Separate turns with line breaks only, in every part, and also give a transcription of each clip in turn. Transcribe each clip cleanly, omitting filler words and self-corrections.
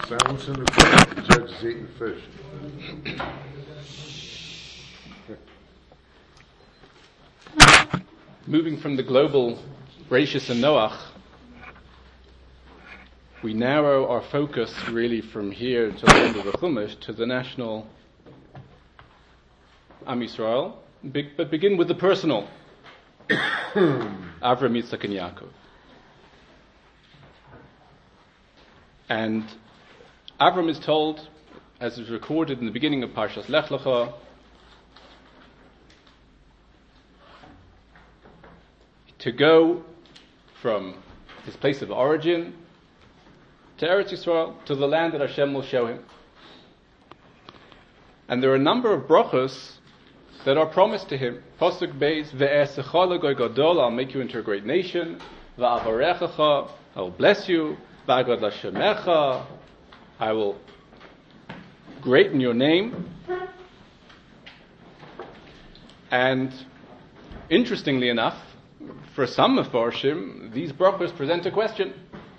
Silence in the court. The judge is eating fish.
Moving from the global Bereshis and Noach, we narrow our focus really from here to the end of the Chumash to the national Am Yisrael, but begin with the personal Avram, Yitzchak, and Yaakov. And Avram is told, as is recorded in the beginning of Parshas Lech Lecha, to go from his place of origin to Eretz Yisrael, to the land that Hashem will show him. And there are a number of brachos that are promised to him. Pasuk Beis, Ve'esecha l'goy gadol, I'll make you into a great nation. Va'avarechecha, I will bless you. Va'agad l'shemecha, I will greaten your name. And interestingly enough, for some Mefarshim, these brachos present a question.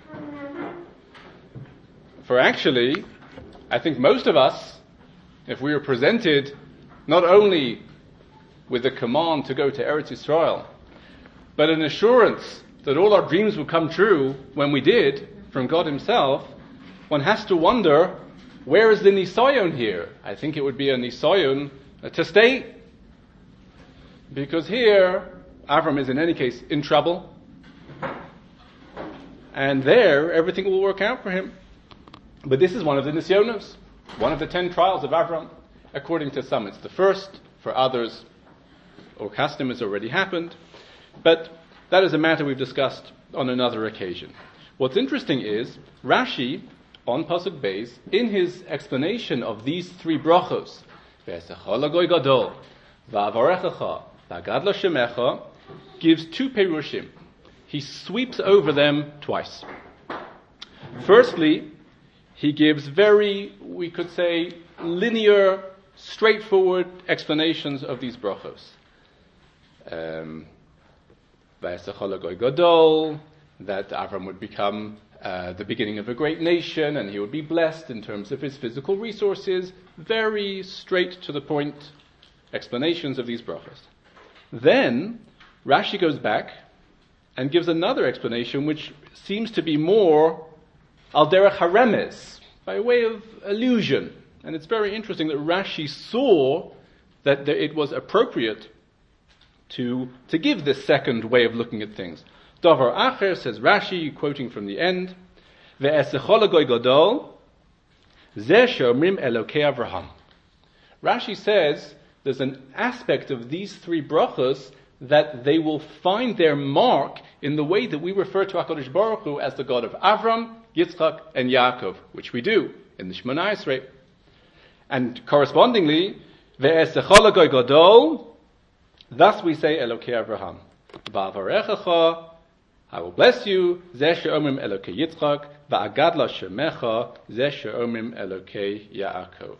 For actually, I think most of us, if we were presented not only with a command to go to Eretz Yisrael, but an assurance that all our dreams would come true when we did, from God Himself, one has to wonder, where is the nisayon here? I think it would be a nisayon to stay. Because here, Avram is in any case in trouble. And there, everything will work out for him. But this is one of the nisyonos, one of the 10 trials of Avram. According to some, it's the first. For others, or custom has already happened. But that is a matter we've discussed on another occasion. What's interesting is, Rashi, on Pasuk Beis, in his explanation of these 3 brachos, Ve'esecha l'goy gadol, Va'avarechecha, Va'agad l'shemecha, gives 2 perushim. He sweeps over them twice. Firstly, he gives very, we could say, linear, straightforward explanations of these brachos. Va'esecha l'goy gadol, that Avram would become the beginning of a great nation, and he would be blessed in terms of his physical resources. Very straight to the point explanations of these brachos. Then Rashi goes back and gives another explanation which seems to be more al derech haremes, by way of allusion. And it's very interesting that Rashi saw that it was appropriate to give this second way of looking at things. Davar acher, says Rashi, quoting from the end, Ve'esecha l'goy gadol, zeh she'omrim Elokei Avraham. Rashi says there's an aspect of these 3 brachos that they will find their mark in the way that we refer to HaKadosh Baruch Hu as the God of Avram, Yitzchak, and Yaakov, which we do in the Shemona Esrei. And correspondingly, Ve'esecha l'goy gadol, thus we say Elokei Avraham. Va'avarechecha, I will bless you, Zeh she'omrim Elokei Yitzchak, Va'agad l'shemecha, Zeh she'omrim Elokei Yaakov.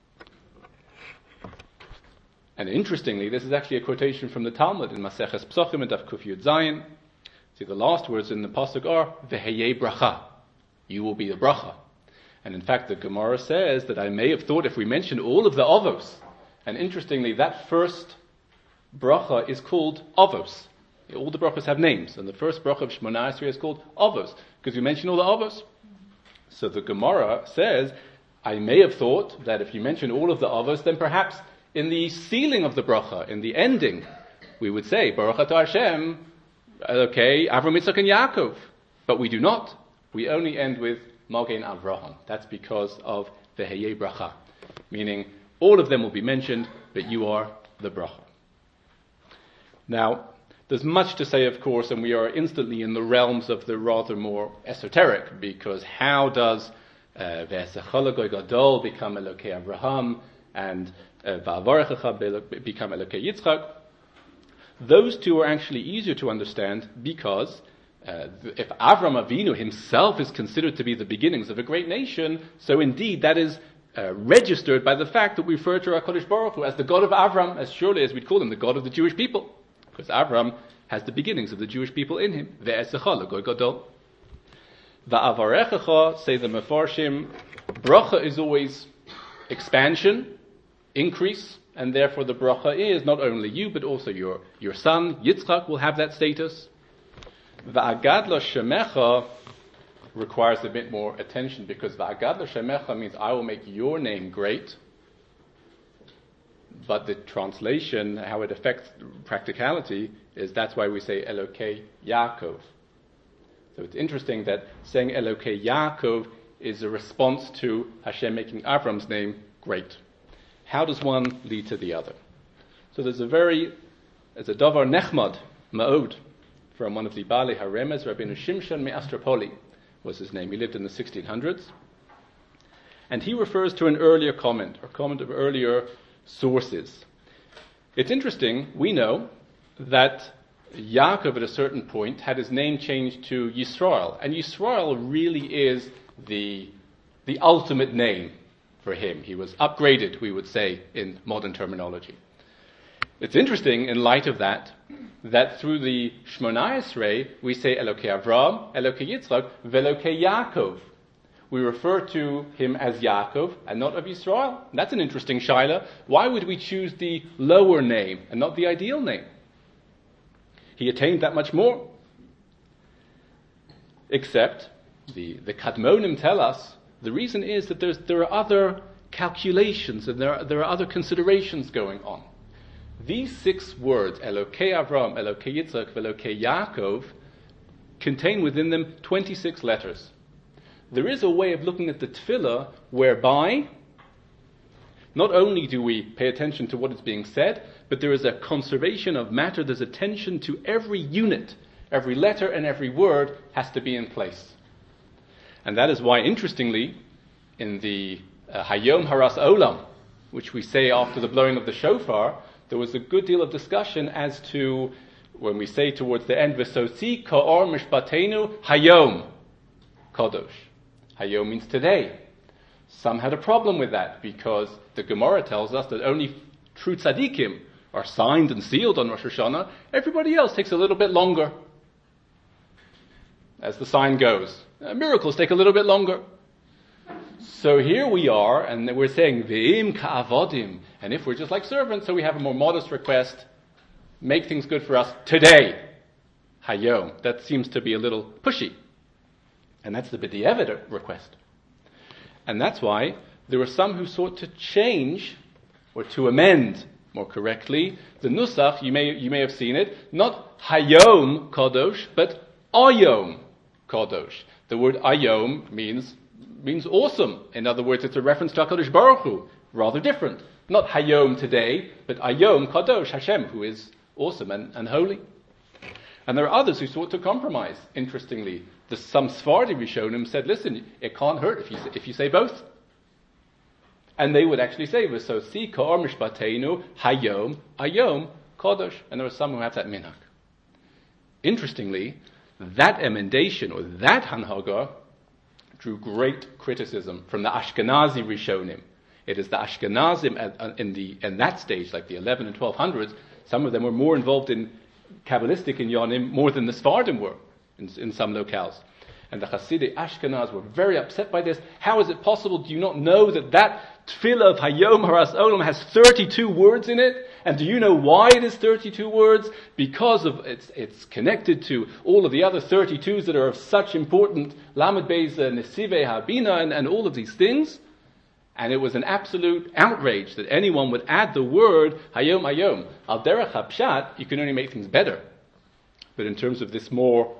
And interestingly, this is actually a quotation from the Talmud in Maseches Psochim and Daf Kuf Yud Zayin. See, the last words in the pasuk are V'heyeh bracha, you will be the bracha. And in fact, the Gemara says that I may have thought if we mentioned all of the avos, and interestingly, that first bracha is called avos. All the brachos have names, and the first bracha of Shemona Esrei is called avos, because we mention all the avos. So the Gemara says, I may have thought that if you mention all of the avos, then perhaps in the sealing of the bracha, in the ending, we would say, Baruch atah Hashem, okay, Avram, Yitzchak, and Yaakov. But we do not. We only end with Magen Avraham. That's because of the Heyeh bracha, meaning all of them will be mentioned, but you are the bracha. Now, there's much to say, of course, and we are instantly in the realms of the rather more esoteric, because how does Ve'esecha l'goy gadol become Elokei Avraham, and Va'avarechecha become Elokei Yitzchak? Those two are actually easier to understand, because if Avram Avinu himself is considered to be the beginnings of a great nation, so indeed that is registered by the fact that we refer to HaKadosh Baruch Hu as the God of Avram, as surely as we'd call him the God of the Jewish people. Because Avram has the beginnings of the Jewish people in him. Ve'esecha l'goy gadol. Va'avarechecha, say the Mefarshim, Bracha is always expansion, increase, and therefore the bracha is not only you, but also your son, Yitzchak, will have that status. Va'agadla shemecha requires a bit more attention, because va'agadla shemecha means I will make your name great. But the translation, how it affects practicality, is that's why we say Elokei Yaakov. So it's interesting that saying Elokei Yaakov is a response to Hashem making Avram's name great. How does one lead to the other? So there's a davar nechmad, ma'od, from one of the Baalei HaRemez, Rabbeinu Shimshon Me'astropoli was his name. He lived in the 1600s. And he refers to an earlier comment, or comment of earlier sources. It's interesting, we know that Yaakov at a certain point had his name changed to Yisrael, and Yisrael really is the ultimate name for him. He was upgraded, we would say, in modern terminology. It's interesting, in light of that through the Shmoneh Esrei, we say Elokei Avram, Elokei Yitzchak, Velokei Yaakov. We refer to him as Yaakov and not of Yisrael. That's an interesting shaila. Why would we choose the lower name and not the ideal name? He attained that much more. Except, the Kadmonim tell us, the reason is that there are other calculations and there are other considerations going on. These 6 words, Elokei Avram, Elokei Yitzchak, Velokei Yaakov, contain within them 26 letters. There is a way of looking at the tefillah whereby not only do we pay attention to what is being said, but there is a conservation of matter. There's attention to every unit, every letter and every word has to be in place. And that is why, interestingly, in the Hayom Haras Olam, which we say after the blowing of the shofar, there was a good deal of discussion as to, when we say towards the end, V'sosi ka'or mishpatenu Hayom Kadosh. Hayom means today. Some had a problem with that because the Gemara tells us that only true tzaddikim are signed and sealed on Rosh Hashanah. Everybody else takes a little bit longer. As the sign goes. Miracles take a little bit longer. So here we are, and we're saying, Ve'im ka'avodim. And if we're just like servants, so we have a more modest request, make things good for us today. Hayom. That seems to be a little pushy. And that's the b'di'evet request. And that's why there were some who sought to change, or to amend, more correctly, the nusach, you may have seen it, not Hayom Kadosh, but Ayom Kadosh. The word Ayom means awesome. In other words, it's a reference to HaKadosh Baruch Hu, rather different. Not Hayom today, but Ayom Kadosh, Hashem, who is awesome and holy. And there are others who sought to compromise, interestingly. Some Sephardi Rishonim said, listen, it can't hurt if you say both. And they would actually say, V'sosi ka'or mishpatenu hayom ayom kadosh. And there are some who have that minhag. Interestingly, that emendation, or that hanhaga, drew great criticism from the Ashkenazi Rishonim. It is the Ashkenazim in that stage, like the 11 and 1200s, some of them were more involved in Kabbalistic inyanim more than the Sephardim were in some locales. And the Hasidic Ashkenaz were very upset by this. How is it possible? Do you not know that tefillah of Hayom Haras Olam has 32 words in it? And do you know why it is 32 words? Because of it's connected to all of the other 32s that are of such important Lamed Beis Nesivei Habina and all of these things. And it was an absolute outrage that anyone would add the word Hayom Hayom. Al derech hapshat, you can only make things better. But in terms of this more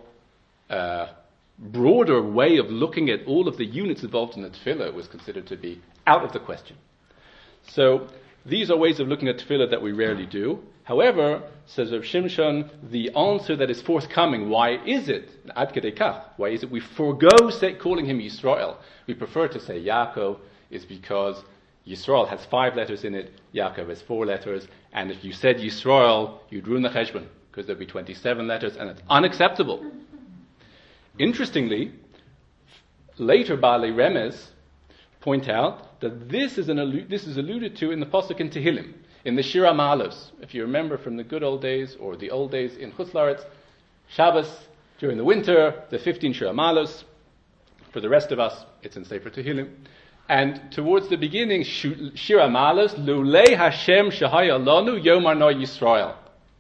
broader way of looking at all of the units involved in the tefillah, it was considered to be out of the question. So these are ways of looking at tefillah that we rarely do. However, says Rav Shimshon, the answer that is forthcoming, why is it, ad kedei kach, why is it we forego calling him Yisrael? We prefer to say Yaakov, is because Yisrael has 5 letters in it, Yaakov has 4 letters, and if you said Yisrael, you'd ruin the cheshbon, because there'd be 27 letters, and it's unacceptable. Interestingly, later Baalei Remez point out that this is alluded to in the Pasuk in Tehillim, in the Shir HaMa'alos. If you remember from the good old days, or the old days in Chutz La'aretz, Shabbos, during the winter, the 15 Shir HaMa'alos. For the rest of us, it's in Sefer Tehillim. And towards the beginning, Shir Amalos, Lulei Hashem Shahaya Lanu Yomar No Yisrael.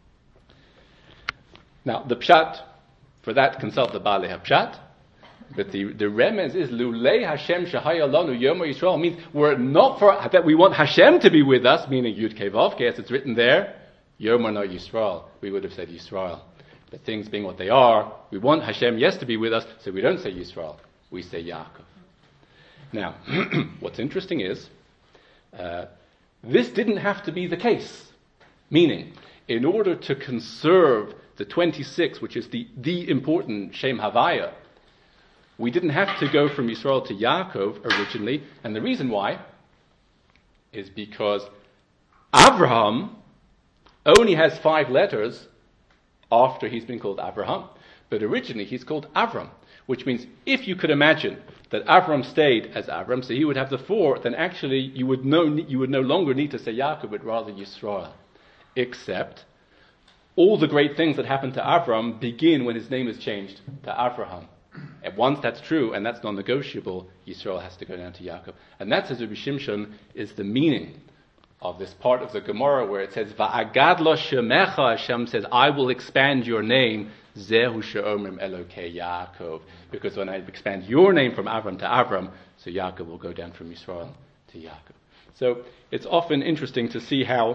Now, the pshat, for that consult the Baalei HaPshat, but the remez is Lulei Hashem Shahaya Lanu Yomar Yisrael, means were it not for that we want Hashem to be with us, meaning Yud Kei Vav Kei, as it's written there, Yomar No Yisrael, we would have said Yisrael. But things being what they are, we want Hashem, yes, to be with us, so we don't say Yisrael, we say Yaakov. Now, what's interesting is, this didn't have to be the case. Meaning, in order to conserve the 26, which is the important Shem Havaya, we didn't have to go from Yisrael to Yaakov originally, and the reason why is because Avraham only has 5 letters after he's been called Avraham. But originally he's called Avram, which means if you could imagine that Avram stayed as Avram, so he would have the 4, then actually you would no longer need to say Yaakov, but rather Yisrael. Except all the great things that happened to Avram begin when his name is changed to Avraham. And once that's true, and that's non-negotiable, Yisrael has to go down to Yaakov. And that, says Rabbi Shimshon, is the meaning of this part of the Gemara where it says, Va'agad lo shemecha, Hashem says, I will expand your name, Zehu she'omrim Elokei Yaakov. Because when I expand your name from Avram to Avram, so Yaakov will go down from Yisrael to Yaakov. So it's often interesting to see how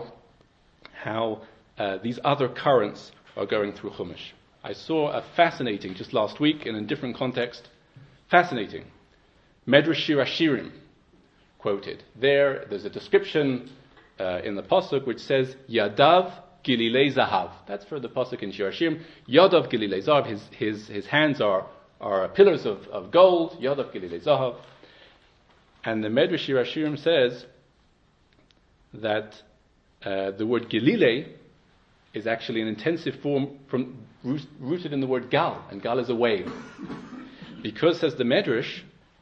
these other currents are going through Chumash. I saw a fascinating, just last week in a different context, fascinating, Medrash Shir Hashirim quoted. There's a description in the Pasuk which says, Yadav Gililei Zahav. That's for the Pasuk in Shir Hashirim. Yadav Gililei Zahav, his hands are pillars of gold, Yadav Gililei Zahav. And the Medrash Shir Hashirim says that the word Gililei is actually an intensive form rooted in the word gal, and gal is a wave. Because, says the Medrash,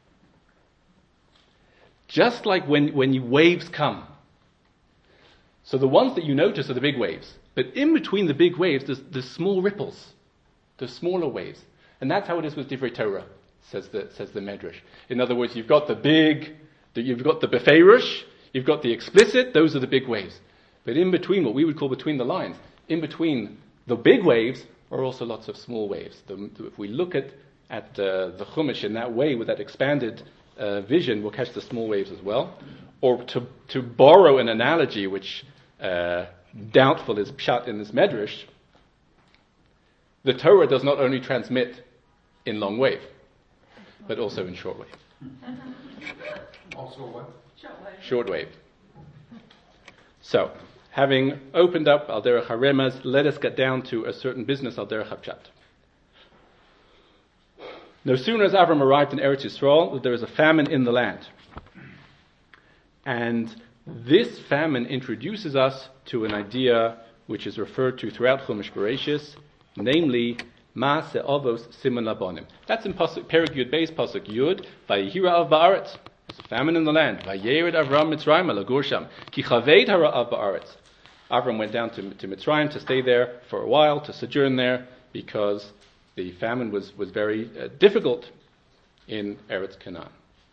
just like when waves come, so the ones that you notice are the big waves, but in between the big waves there's small ripples, there's smaller waves, and that's how it is with Divrei Torah, says the Medrash. In other words, you've got you've got the beferish, you've got the explicit, those are the big waves. But in between, what we would call between the lines, in between the big waves are also lots of small waves. If we look at the Chumash in that way, with that expanded vision, we'll catch the small waves as well. Or to borrow an analogy, which doubtful is pshat in this Medrash, the Torah does not only transmit in long wave, but also in short wave.
Also what?
Short wave. So, having opened up Al Derech HaRemez, let us get down to a certain business Al Derech HaPshat. No sooner as Avram arrived in Eretz Yisrael, there is a famine in the land. And this famine introduces us to an idea which is referred to throughout Chumash Bereshis, namely, Maaseh Avos Siman Labonim. That's in Perek Yud Beis, Pasuk Yud, Vayihira Av Ba'aretz. There's a famine in the land. Vayered Avram Mitzrayim Lagur Sham. Ki Chaved Hara Ba'aretz. Avram went down to Mitzrayim to stay there for a while, to sojourn there, because the famine was very difficult in Eretz Canaan.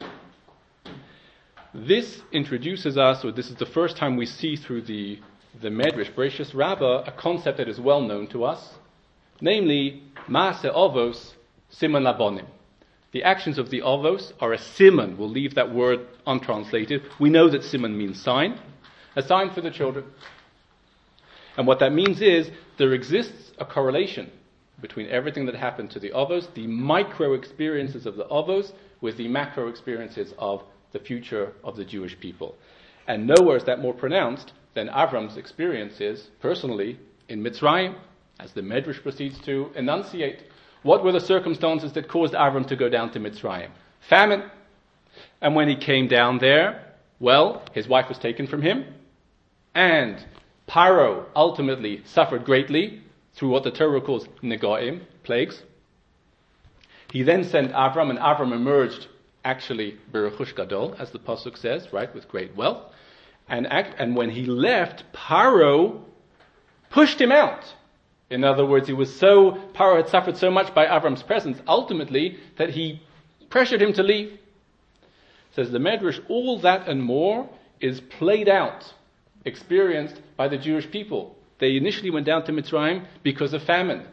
This introduces us, or this is the first time we see through the Medrash, Bereshis Rabbah, a concept that is well known to us, namely, Maaseh Avos Siman Labonim. The actions of the Avos are a siman. We'll leave that word untranslated. We know that siman means sign, a sign for the children. And what that means is there exists a correlation between everything that happened to the Avos, the micro experiences of the Avos, with the macro experiences of the future of the Jewish people. And nowhere is that more pronounced than Avram's experiences personally in Mitzrayim, as the Medrash proceeds to enunciate. What were the circumstances that caused Avram to go down to Mitzrayim? Famine. And when he came down there, well, his wife was taken from him, and Paro ultimately suffered greatly through what the Torah calls negaim, plagues. He then sent Avram, and Avram emerged actually Berechush Gadol, as the Pasuk says, right, with great wealth. And when he left, Paro pushed him out. In other words, Paro had suffered so much by Avram's presence, ultimately, that he pressured him to leave. says the Medrash, all that and more is played out, experienced by the Jewish people. They initially went down to Mitzrayim because of famine.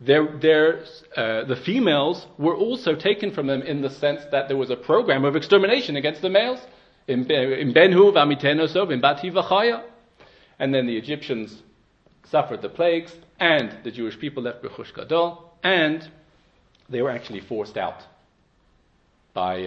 The females were also taken from them in the sense that there was a program of extermination against the males. In Benhu v'amitenosov, in Bati v'chaya. And then the Egyptians suffered the plagues, and the Jewish people left B'chush Gadol, and they were actually forced out by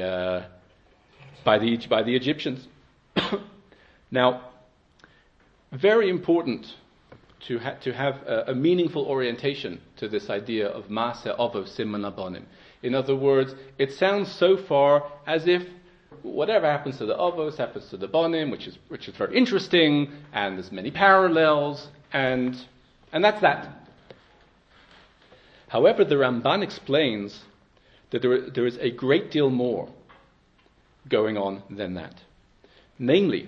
the Egyptians. Now, very important to have a meaningful orientation to this idea of Maaseh Avos Siman Abanim. In other words, it sounds so far as if whatever happens to the Avos happens to the Banim, which is very interesting, and there's many parallels, and that's that. However, the Ramban explains that there is a great deal more going on than that. Namely,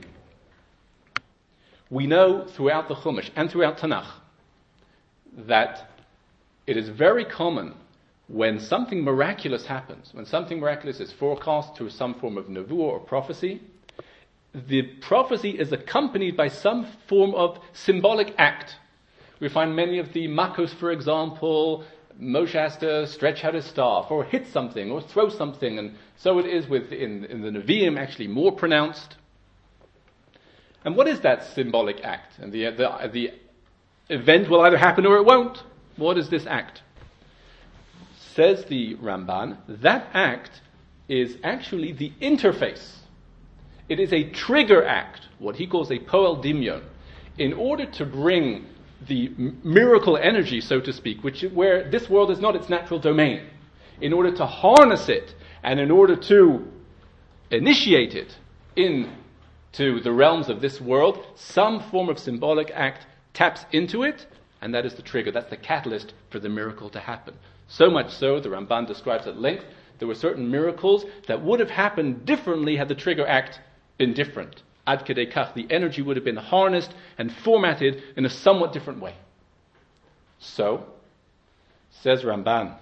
we know throughout the Chumash and throughout Tanakh that it is very common when something miraculous happens, when something miraculous is forecast through some form of nevuah or prophecy, the prophecy is accompanied by some form of symbolic act. We find many of the Makos, for example, Moshe has to stretch out his staff or hit something or throw something, and so it is in the Nevi'im, actually more pronounced. And what is that symbolic act? And the event will either happen or it won't. What is this act? Says the Ramban, that act is actually the interface. It is a trigger act, what he calls a poel dimyon, in order to bring the miracle energy, so to speak, where this world is not its natural domain, in order to harness it and in order to initiate it into the realms of this world, some form of symbolic act taps into it, and that is the trigger, that's the catalyst for the miracle to happen. So much so, the Ramban describes at length, there were certain miracles that would have happened differently had the trigger act been different. Ad kedei kach, the energy would have been harnessed and formatted in a somewhat different way. So, says Ramban,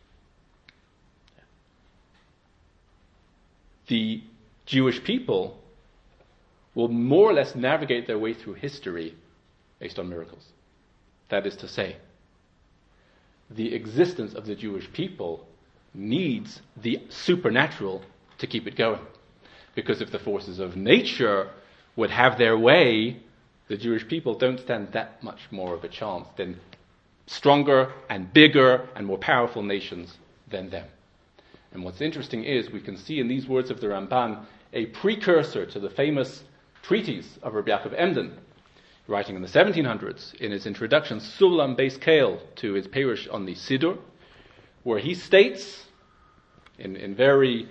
the Jewish people will more or less navigate their way through history based on miracles. That is to say, the existence of the Jewish people needs the supernatural to keep it going. Because if the forces of nature would have their way, the Jewish people don't stand that much more of a chance than stronger and bigger and more powerful nations than them. And what's interesting is we can see in these words of the Ramban a precursor to the famous treatise of Rabbi Yaakov Emden, writing in the 1700s in his introduction, Sulam Beis Kael, to his Perush on the Siddur, where he states in very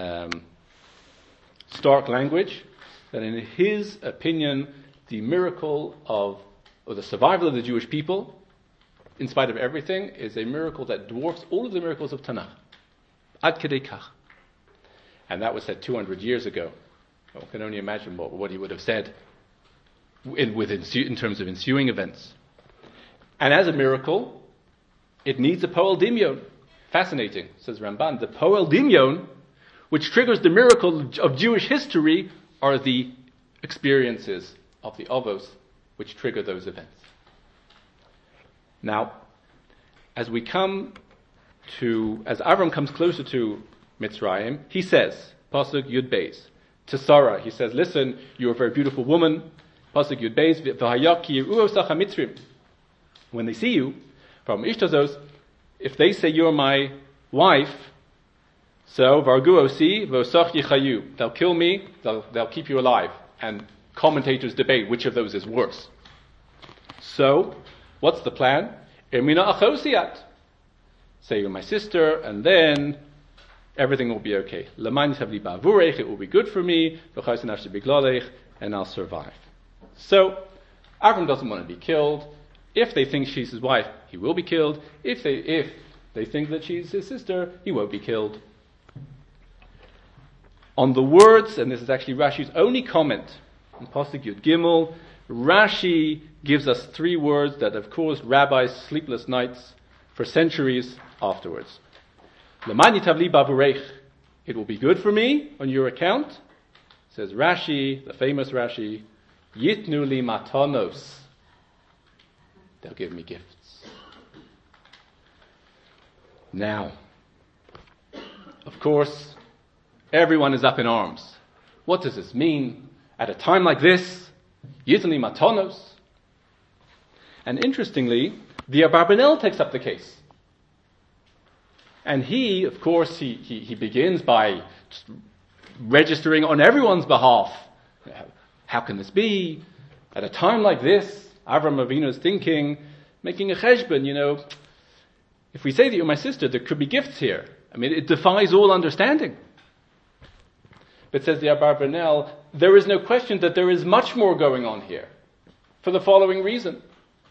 stark language that in his opinion the miracle or the survival of the Jewish people, in spite of everything, is a miracle that dwarfs all of the miracles of Tanakh. Ad kedei kach. And that was said 200 years ago. One can only imagine what he would have said in terms of ensuing events. And as a miracle, it needs a poel dimyon. Fascinating, says Ramban. The poel dimyon, which triggers the miracle of Jewish history, are the experiences of the Avos, which trigger those events. Now, as Avram comes closer to Mitzrayim, he says, Pasuk Yud Beis, to Sarah, he says, listen, you're a very beautiful woman. Pasuk Yud Beis, v'hayaki u'osach hamitzrim. When they see you, from Ishtazos, if they say you're my wife, so vargu osi v'osach yichayu, they'll kill me, they'll keep you alive. And commentators debate which of those is worse. So, what's the plan? Emina achosiat. Say you're my sister, and then everything will be okay. L'man yitavli ba'avurech, it will be good for me, and I'll survive. So, Avram doesn't want to be killed. If they think she's his wife, he will be killed. If they think that she's his sister, he won't be killed. On the words, and this is actually Rashi's only comment on Pasuk Yud Gimel, Rashi gives us 3 words that have caused rabbis sleepless nights for centuries afterwards. L'man yitavli ba'avurech, it will be good for me on your account. Says Rashi, the famous Rashi, Yitnu li matanos. They'll give me gifts. Now, of course, everyone is up in arms. What does this mean? At a time like this, Yitnu li matanos. And interestingly, the Abarbanel takes up the case. And he, of course, he begins by registering on everyone's behalf. How can this be? At a time like this, Avram Avinu is thinking, making a cheshbon, if we say that you're my sister, there could be gifts here. I mean, it defies all understanding. But says the Abarbanel, there is no question that there is much more going on here. For the following reason.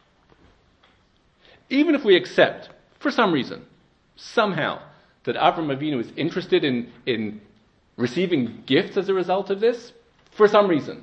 Even if we accept, for some reason, somehow, that Avram Avinu is interested in receiving gifts as a result of this, for some reason.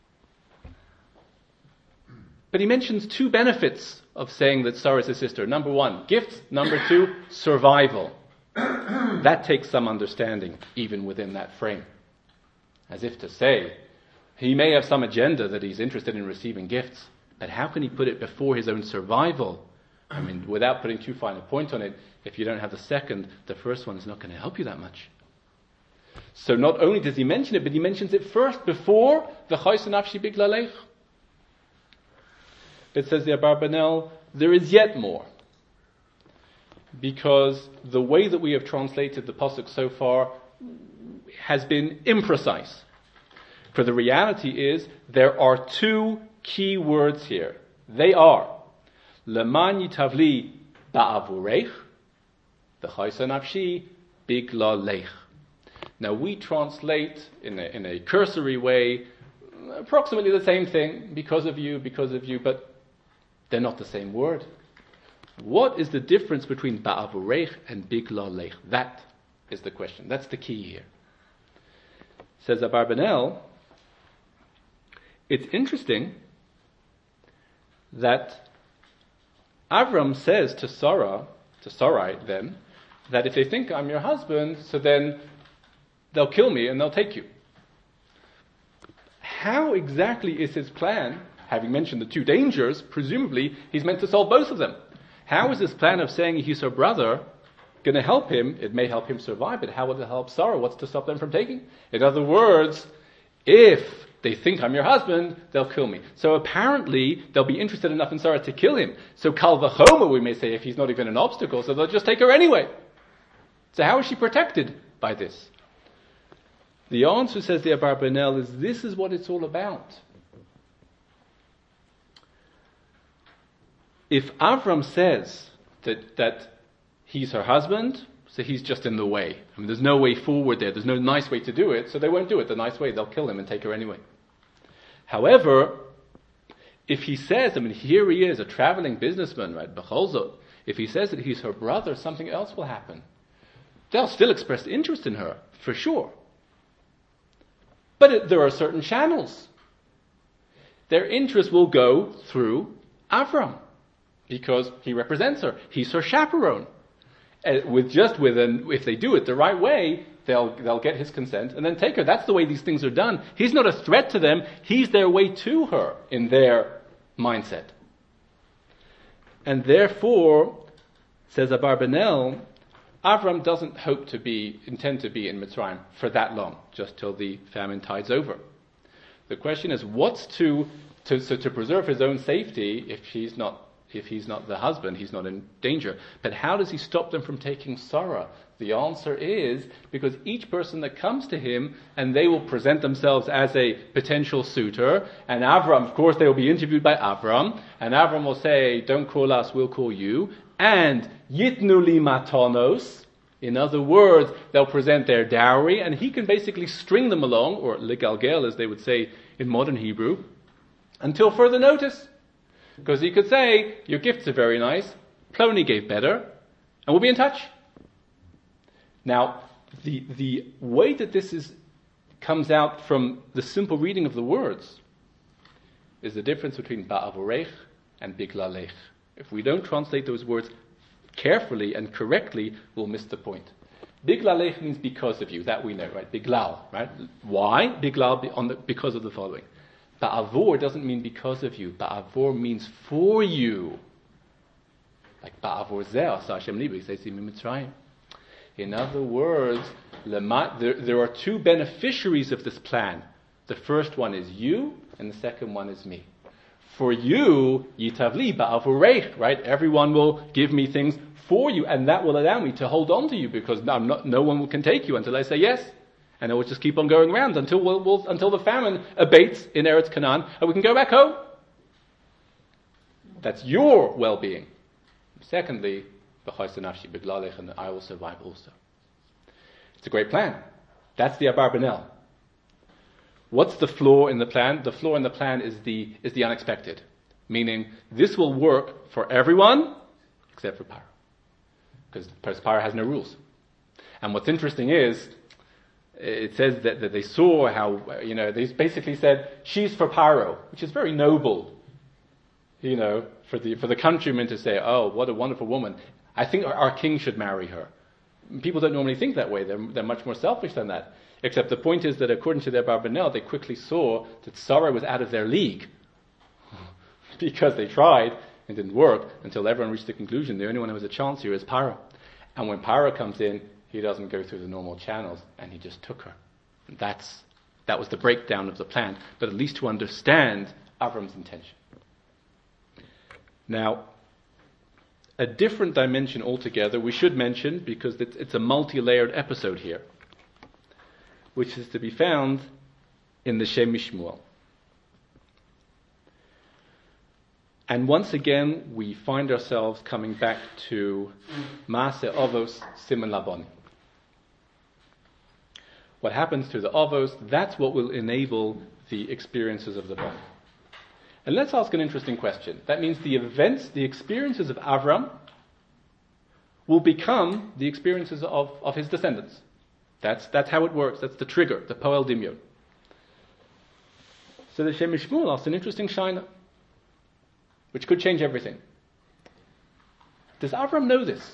But he mentions two benefits of saying that Sarah is his sister. Number one, gifts. Number two, survival. That takes some understanding, even within that frame. As if to say, he may have some agenda that he's interested in receiving gifts, but how can he put it before his own survival? I mean, without putting too fine a point on it, if you don't have the second, the first one is not going to help you that much. So not only does he mention it, but he mentions it first before the Chaysa Nafshi Biglalech. It says the Abarbanel, there is yet more. Because the way that we have translated the Pasuk so far has been imprecise. For the reality is, there are two key words here. They are, Leman Yitavli Ba'avurech, the Chaysa Nafshi Biglalech. Now we translate in a cursory way approximately the same thing, because of you, but they're not the same word. What is the difference between Ba'avurech and Biglalech? That is the question. That's the key here. Says Abarbanel, it's interesting that Avram says to Sarai then, that if they think I'm your husband, so then they'll kill me and they'll take you. How exactly is his plan? Having mentioned the two dangers, presumably he's meant to solve both of them. How is this plan of saying he's her brother going to help him? It may help him survive, but how will it help Sarah? What's to stop them from taking? In other words, if they think I'm your husband, they'll kill me. So apparently they'll be interested enough in Sarah to kill him. So kal v'chomer, we may say, if he's not even an obstacle, so they'll just take her anyway. So how is she protected by this? The answer, says the Abarbanel, is this is what it's all about. If Avram says that he's her husband, so he's just in the way. I mean, there's no way forward there. There's no nice way to do it, so they won't do it the nice way. They'll kill him and take her anyway. However, if he says, here he is, a traveling businessman, right? B'cholzot. If he says that he's her brother, something else will happen. They'll still express interest in her, for sure. But there are certain channels. Their interest will go through Avram, because he represents her. He's her chaperone. If they do it the right way, they'll get his consent and then take her. That's the way these things are done. He's not a threat to them. He's their way to her in their mindset. And therefore, says Abarbanel, Avram doesn't intend to be in Mitzrayim for that long, just till the famine tides over. The question is, what's to preserve his own safety if he's not the husband, he's not in danger. But how does he stop them from taking Sarah? The answer is because each person that comes to him, and they will present themselves as a potential suitor, and Avram, of course, they will be interviewed by Avram, and Avram will say, don't call us, we'll call you, and Yitnu li matanos. In other words, they'll present their dowry, and he can basically string them along, or ligalgel, as they would say in modern Hebrew, until further notice. Because he could say, your gifts are very nice, Plony gave better, and we'll be in touch. Now, the way that this comes out from the simple reading of the words is the difference between Ba'avurech and Biglalech. If we don't translate those words carefully and correctly, we'll miss the point. Biglalech means because of you. That we know, right? Biglal, right? Why? Biglal because of the following. Ba'avor doesn't mean because of you. Ba'avor means for you. Like Ba'avor zeh asa Hashem li b'yitzei mitzrayim. In other words, there are two beneficiaries of this plan. The first one is you, and the second one is me. For you, yitavli ba'avoreich, right? Everyone will give me things for you, and that will allow me to hold on to you, because no one can take you until I say yes. And it will just keep on going around until the famine abates in Eretz Canaan, and we can go back home. That's your well-being. Secondly, and I will survive also. It's a great plan. That's the Abarbanel. What's the flaw in the plan? The flaw in the plan is the unexpected. Meaning, this will work for everyone except for Paro. Because Paro has no rules. And what's interesting is, it says that they saw how, they basically said, she's for Paro, which is very noble, for the countrymen to say, oh, what a wonderful woman. I think our king should marry her. People don't normally think that way. They're much more selfish than that. Except the point is that according to their Barbanel, they quickly saw that Sarah was out of their league. Because they tried, it didn't work, until everyone reached the conclusion the only one who has a chance here is Paro. And when Paro comes in, he doesn't go through the normal channels, and he just took her. And that was the breakdown of the plan, but at least to understand Avram's intention. Now, a different dimension altogether we should mention, because it's a multi-layered episode here, which is to be found in the Shem Mishmuel. And once again, we find ourselves coming back to Maaseh Avos Siman Labanim. What happens to the Avos, that's what will enable the experiences of the Banim. And let's ask an interesting question. That means the experiences of Avram will become the experiences of his descendants. That's how it works. That's the trigger, the Poel Dimyon. So the Shem Mishmuel asks an interesting shaila, which could change everything. Does Avram know this?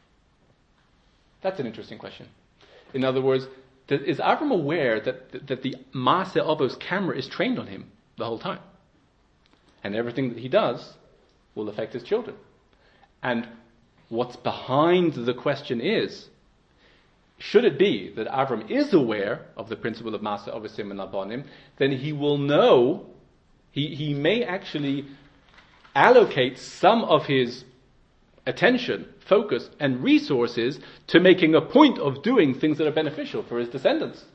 That's an interesting question. In other words, is Avram aware that the Maaseh Avos camera is trained on him the whole time? And everything that he does will affect his children. And what's behind the question is, should it be that Avram is aware of the principle of Maaseh Avos Siman Labanim, then he will know, he may actually allocate some of his attention, focus, and resources to making a point of doing things that are beneficial for his descendants.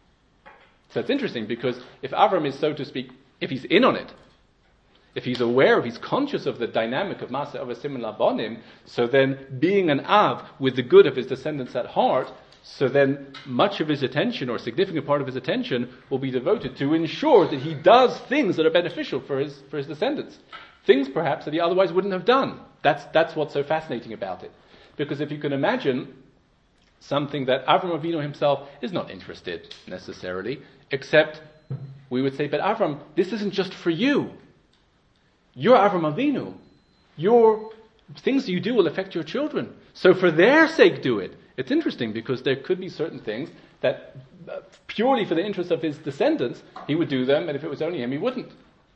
So it's interesting, because if Avram is, so to speak, if he's in on it, if he's aware, if he's conscious of the dynamic of Maaseh Avos Siman Labanim, so then being an Av with the good of his descendants at heart, so then much of his attention, or a significant part of his attention, will be devoted to ensure that he does things that are beneficial for his descendants. Things perhaps that he otherwise wouldn't have done. That's what's so fascinating about it. Because if you can imagine something that Avram Avinu himself is not interested necessarily, except we would say, but Avram, this isn't just for you. You're Avram Avinu. Your things you do will affect your children. So for their sake, do it. It's interesting, because there could be certain things that purely for the interest of his descendants, he would do them, and if it was only him, he wouldn't.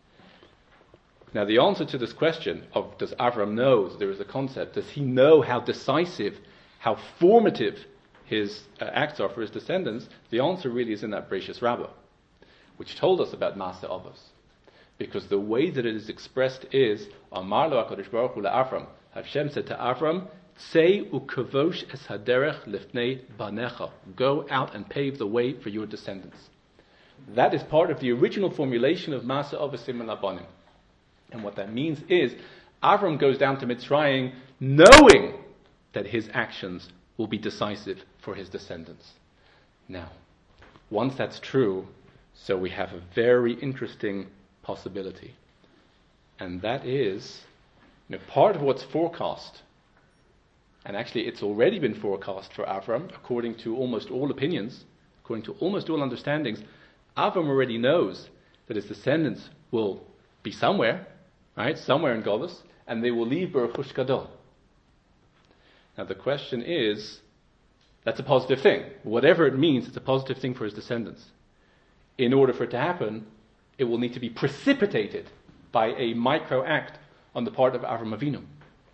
Now, the answer to this question of does Avram know that there is a concept, does he know how decisive, how formative his acts are for his descendants, the answer really is in that Bereshis Rabbah, which told us about Maaseh Avos. Because the way that it is expressed is, Amar lo HaKadosh Baruch Hu le'Avram, Hashem said to Avram, Tzei ukavosh es haderech lifnei banecha. Go out and pave the way for your descendants. That is part of the original formulation of Maaseh Avos Siman Labanim. And what that means is, Avram goes down to Mitzrayim knowing that his actions will be decisive for his descendants. Now, once that's true, so we have a very interesting possibility. And that is, part of what's forecast, and actually it's already been forecast for Avram, according to almost all opinions, according to almost all understandings, Avram already knows that his descendants will be somewhere, right? Somewhere in Golus, and they will leave Berechush Gadol. Now the question is, That's a positive thing. Whatever it means, it's a positive thing for his descendants. In order for it to happen, it will need to be precipitated by a micro act on the part of Avram Avinu.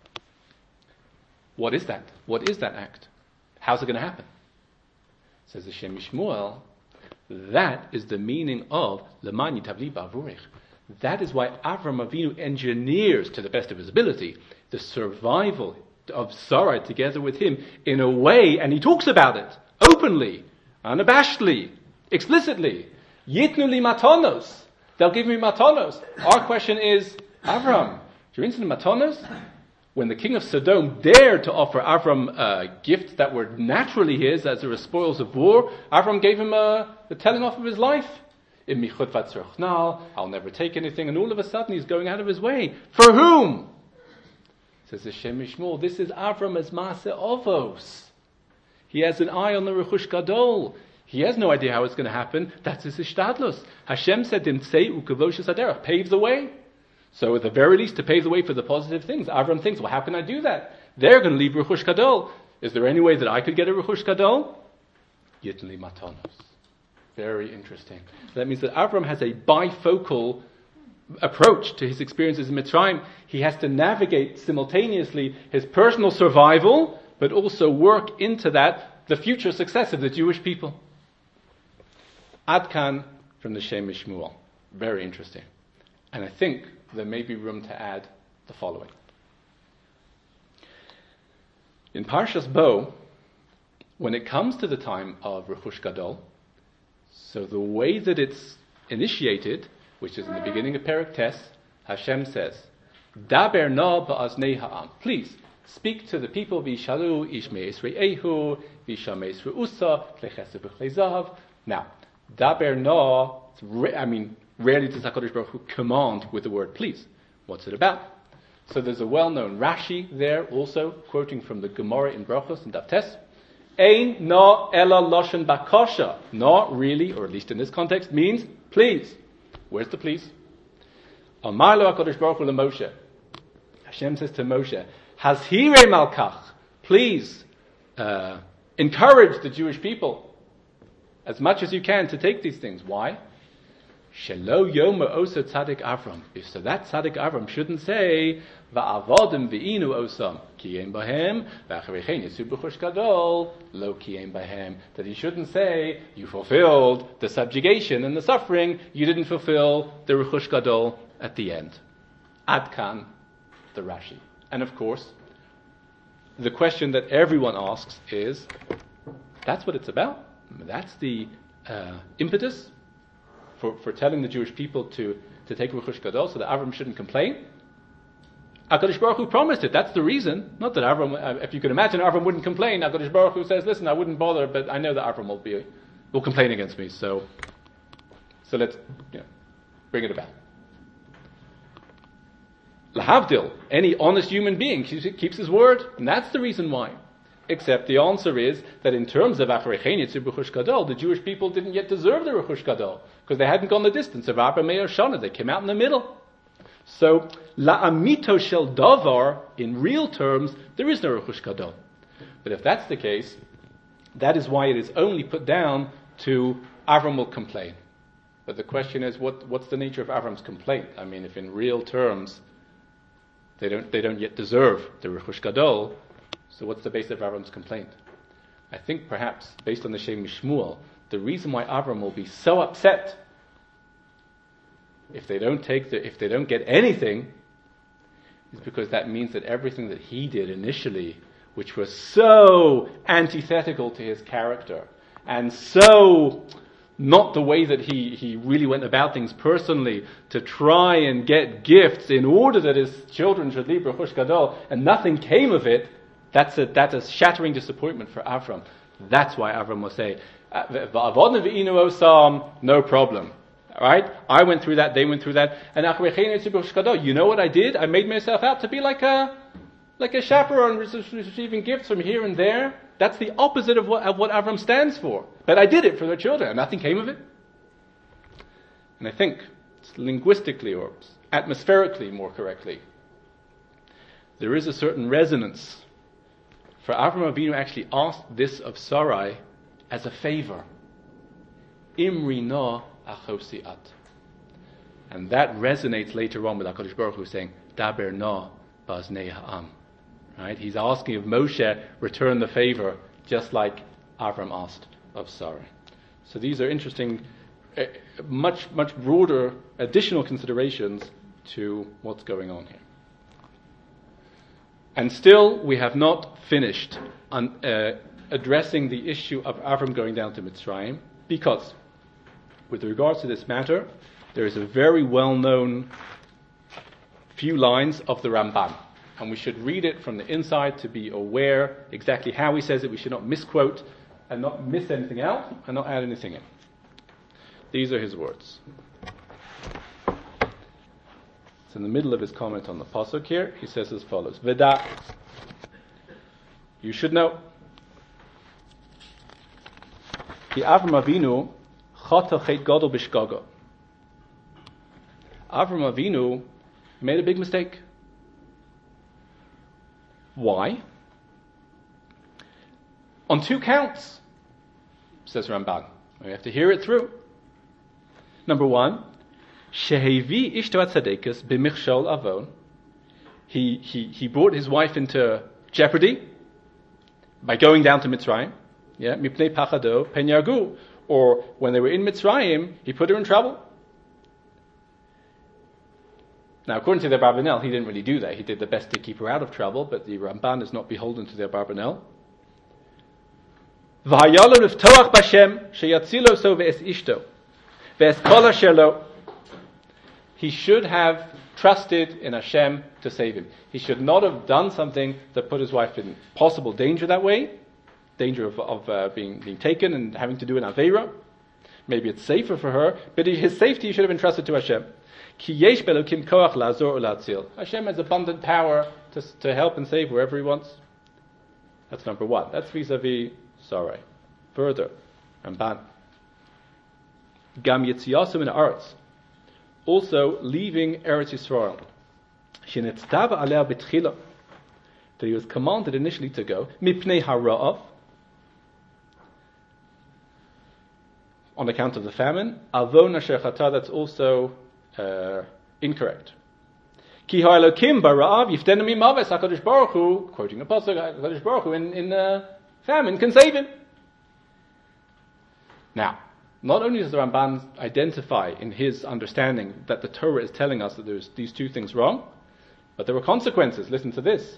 What is that? What is that act? How's it going to happen? Says the Shem Shmuel, that is the meaning of Lemani Tavli Ba'avurich. That is why Avram Avinu engineers, to the best of his ability, the survival of Sarah together with him in a way, and he talks about it openly, unabashedly, explicitly. Yitnu li matanos. They'll give me matanos. Our question is, Avram, you're into the matanos? When the king of Sodom dared to offer Avram gifts that were naturally his as the spoils of war, Avram gave him the telling off of his life. I'll never take anything, and all of a sudden he's going out of his way. For whom? Says the Shem Mishmor, this is Avram as Maaseh Ovos. He has an eye on the Rechush Gadol. He has no idea how it's going to happen. That's his ishtadlus. Hashem said to him, "Say ukavoshes haderech, pave the way." So at the very least, to pave the way for the positive things. Avram thinks, well, how can I do that? They're going to leave Rechush Gadol. Is there any way that I could get a Rechush Gadol? Yitli matanos. Very interesting. That means that Avram has a bifocal approach to his experiences in Mitzrayim. He has to navigate simultaneously his personal survival, but also work into that the future success of the Jewish people. Adkan from the Shem Mishmuel. Very interesting. And I think there may be room to add the following. In Parshas Bo, when it comes to the time of Rechush Gadol, so the way that it's initiated, which is in the beginning of Perek Tes, Hashem says, Daber na ba'aznei ha'am. Please, speak to the people, Vishalu, Ishmei Esrei Vishamei Esrei Usa, Klechesed B'chlei Zahav. Now, Daber na, rarely does HaKadosh Baruch Hu command with the word please. What's it about? So there's a well-known Rashi there, also quoting from the Gemara in Brachos and Daf Tes. Ein na ela loshen bakosha. Not really, or at least in this context, means please. Where's the please? Amar lo HaKadosh Baruch Hu leMoshe. Hashem says to Moshe, Hazhirei malkach. Please encourage the Jewish people as much as you can to take these things. Why? Shelo yoma osa tzadik Avram. So that tzadik Avram shouldn't say va'avodim v'inu osam kiyem bahem v'acharechen yisu b'chush gadol lo kiyem bahem. That he shouldn't say you fulfilled the subjugation and the suffering, you didn't fulfill the rechush gadol at the end. Adkan, the Rashi. And of course, the question that everyone asks is, that's what it's about? That's the impetus for telling the Jewish people to take Rechush Gadol so that Avram shouldn't complain? HaKadosh Baruch Hu promised it. That's the reason. Not that Avram, if you can imagine, Avram wouldn't complain. HaKadosh Baruch Hu says, listen, I wouldn't bother, but I know that Avram will complain against me. So let's bring it about. Lahavdil, any honest human being keeps his word, and that's the reason why. Except the answer is that in terms of Acharechen Yitzur B'chush Gadol, the Jewish people didn't yet deserve the Rechush Gadol, because they hadn't gone the distance of Abba Meir Shana. They came out in the middle. So, La'amito Shel Davar, in real terms, there is no Rechush Gadol. But if that's the case, that is why it is only put down to Avram will complain. But the question is, what's the nature of Avram's complaint? I mean, if in real terms they don't yet deserve the Rechush Gadol, so what's the basis of Avram's complaint? I think perhaps, based on the Shem Mishmuel, the reason why Avram will be so upset if they don't get anything is because that means that everything that he did initially, which was so antithetical to his character and so not the way that he really went about things personally to try and get gifts in order that his children should leave Rechush Gadol, and nothing came of it, that's a shattering disappointment for Avram. That's why Avram will say, no problem. Alright? I went through that, they went through that, and you know what I did? I made myself out to be like a chaperone receiving gifts from here and there. That's the opposite of what Avram stands for. But I did it for their children, and nothing came of it. And I think, linguistically or atmospherically more correctly, there is a certain resonance For Avram Avinu actually asked this of Sarai as a favor. Imri no achosi at. And that resonates later on with HaKadosh Baruch Hu saying, Daber no baznei ha'am. Right? He's asking of Moshe, return the favor, just like Avram asked of Sarai. So these are interesting, much broader additional considerations to what's going on here. And still, we have not finished addressing the issue of Avram going down to Mitzrayim, because with regards to this matter, there is a very well-known few lines of the Ramban. And we should read it from the inside to be aware exactly how he says it. We should not misquote and not miss anything out and not add anything in. These are his words. It's in the middle of his comment on the pasuk here. He says as follows: Veda, you should know, Ki Avram Avinu chata chet gadol b'shgaga. Avram Avinu made a big mistake. Why? On two counts, says Ramban. We have to hear it through. Number one, Shehevi ishto tzaddikus b'michshol avon. He brought his wife into jeopardy by going down to Mitzrayim. Yeah, mipnei pachado pen yargu. Or when they were in Mitzrayim, he put her in trouble. Now, according to the Abarbanel, he didn't really do that. He did the best to keep her out of trouble, but the Ramban is not beholden to the Abarbanel. V'hayalo niftoach b'Hashem sheyatzilo so ve'es ishto ve'es kol asher lo. He should have trusted in Hashem to save him. He should not have done something that put his wife in possible danger that way, danger of being taken and having to do an Aveira. Maybe it's safer for her, but his safety should have been trusted to Hashem. Ki yesh belokim koach la'azor u'la'atzil. Hashem has abundant power to help and save wherever He wants. That's number one. That's vis-a-vis Sarai. Further, Ramban. Gam yitziyasu min ha'aretz. Also, leaving Eretz Yisrael. Shenetztava aleh b'tchila. That he was commanded initially to go. Mipnei hara'av. On account of the famine. Avon asher chata. That's also incorrect. Ki ha'elokim bara'av yiftenu mimaves. HaKadosh Baruch Hu, quoting a pasuk, HaKadosh Baruch Hu in famine can save him. Now, not only does the Ramban identify in his understanding that the Torah is telling us that there's these two things wrong, but there were consequences. Listen to this.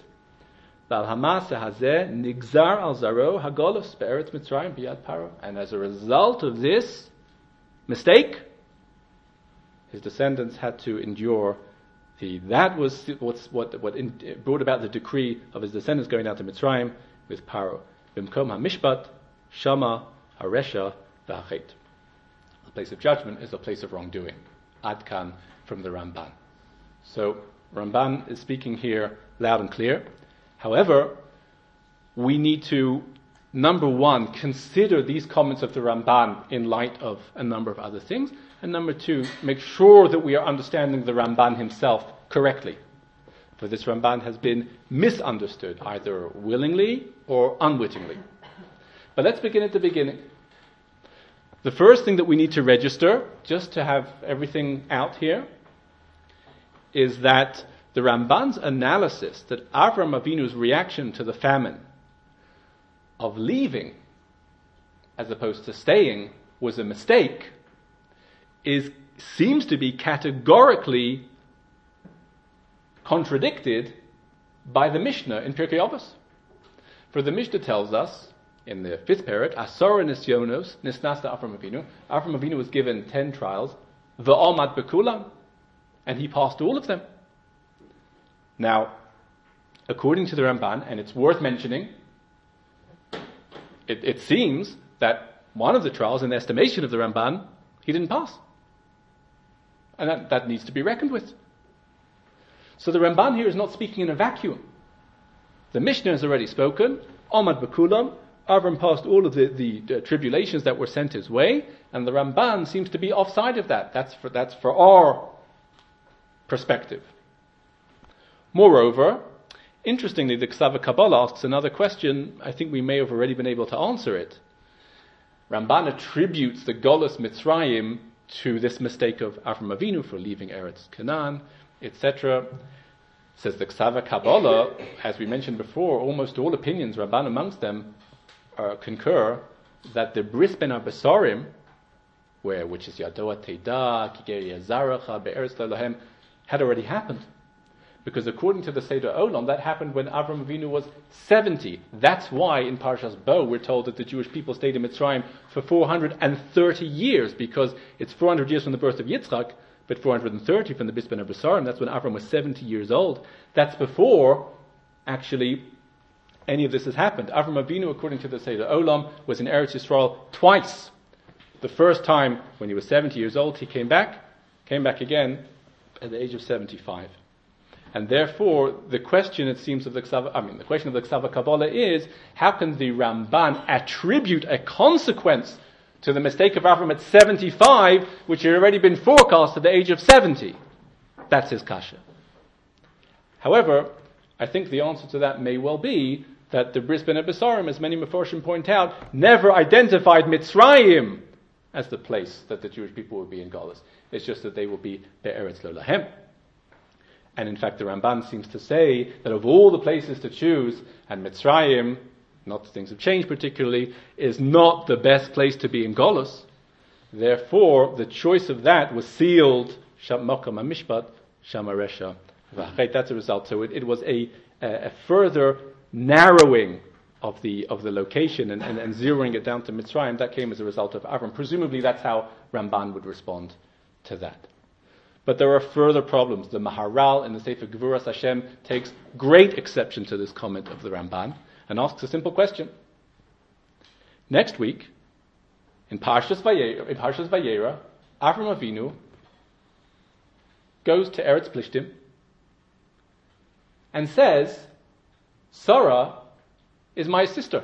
And as a result of this mistake, his descendants had to endure that was what brought about the decree of his descendants going down to Mitzrayim with Paro. Bimkom ha-mishpat, shama ha-resha v'hachet. The place of judgment is a place of wrongdoing. Adkan from the Ramban. So Ramban is speaking here loud and clear. However, we need to, number one, consider these comments of the Ramban in light of a number of other things, and number two, make sure that we are understanding the Ramban himself correctly. For this Ramban has been misunderstood, either willingly or unwittingly. But let's begin at the beginning. The first thing that we need to register, just to have everything out here, is that the Ramban's analysis that Avram Avinu's reaction to the famine of leaving as opposed to staying was a mistake seems to be categorically contradicted by the Mishnah in Pirkei Avos. For the Mishnah tells us in the 5th parak, Asara nisyonos nisnasta Avram Avinu. Avram Avinu was given 10 trials, v'omad bekulam, and he passed all of them. Now, according to the Ramban, and it's worth mentioning, it seems that one of the trials, in the estimation of the Ramban, he didn't pass. And that needs to be reckoned with. So the Ramban here is not speaking in a vacuum. The Mishnah has already spoken, Omad Bekulam, Avram passed all of the tribulations that were sent his way, and the Ramban seems to be offside of that. That's for our perspective. Moreover, Interestingly, the Ksava Kabbalah asks another question. I think we may have already been able to answer it. Ramban attributes the Golus Mitzrayim to this mistake of Avram Avinu for leaving Eretz Canaan, etc. Says the Ksava Kabbalah, as we mentioned before, almost all opinions, Ramban amongst them, concur that the Bris Ben Abasarim, which is Yadoa Teda, Kigeri Azaracha, Be'eretz Lelahem, had already happened. Because according to the Seder Olam, that happened when Avram Avinu was 70. That's why in Parshas Bo we're told that the Jewish people stayed in Mitzrayim for 430 years, because it's 400 years from the birth of Yitzchak, but 430 from the Bris Ben Abasarim. That's when Avram was 70 years old. That's before, actually, any of this has happened. Avram Avinu, according to the Seder Olam, was in Eretz Yisrael twice. The first time, when he was 70 years old, he came back again at the age of 75. And therefore, the question, it seems, the question of the Ksava Kabbalah is, how can the Ramban attribute a consequence to the mistake of Avram at 75, which had already been forecast at the age of 70? That's his kasha. However, I think the answer to that may well be that the Bris Ben Abasarim, as many Mefarshim point out, never identified Mitzrayim as the place that the Jewish people would be in Galus. It's just that they will be Be'eretz Lo Lahem. And in fact, the Ramban seems to say that of all the places to choose, and Mitzrayim, not that things have changed particularly, is not the best place to be in Golus. Therefore, the choice of that was sealed, Sham Makam HaMishpat, Sham HaResha V'Achet. That's a result. So it was a further narrowing of the location and zeroing it down to Mitzrayim. That came as a result of Avram. Presumably that's how Ramban would respond to that. But there are further problems. The Maharal in the Sefer Gevuras Hashem takes great exception to this comment of the Ramban and asks a simple question. Next week, in Parshas Vayera, Avram Avinu goes to Eretz Plishtim and says, Sarah is my sister.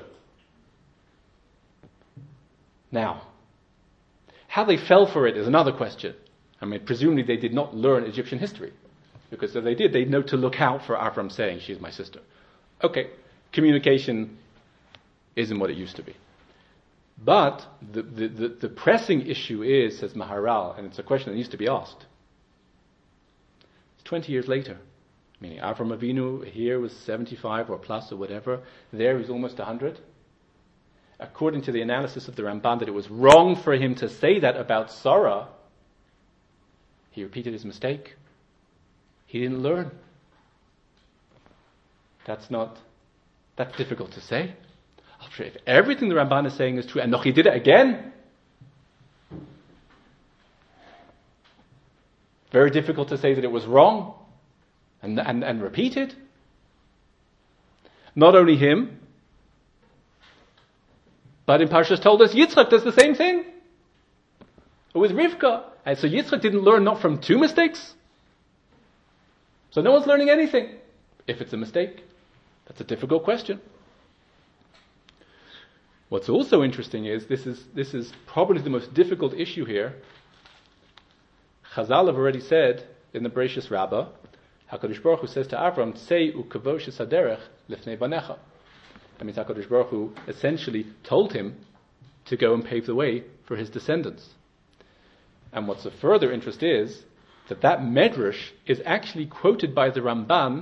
Now, how they fell for it is another question. I mean, presumably they did not learn Egyptian history, because if they did, they'd know to look out for Avram saying, she's my sister. Okay, communication isn't what it used to be. But the pressing issue is, says Maharal, and it's a question that needs to be asked. It's 20 years later, meaning Avram Avinu here was 75 or plus or whatever, there he's almost 100. According to the analysis of the Ramban, that it was wrong for him to say that about Sarah. He repeated his mistake. He didn't learn. That's difficult to say. If everything the Ramban is saying is true, and he did it again, very difficult to say that it was wrong and repeated. Not only him, but in Parshas told us Yitzchak does the same thing with Rivka. And so Yitzchak didn't learn not from two mistakes. So no one's learning anything. If it's a mistake, that's a difficult question. What's also interesting is this is probably the most difficult issue here. Chazal have already said in the Bereshis Rabbah, HaKadosh Baruch Hu says to Avram, Tzei u'kavosh es haderech lifnei banecha. That means HaKadosh Baruch Hu essentially told him to go and pave the way for his descendants. And what's of further interest is that Medrash is actually quoted by the Ramban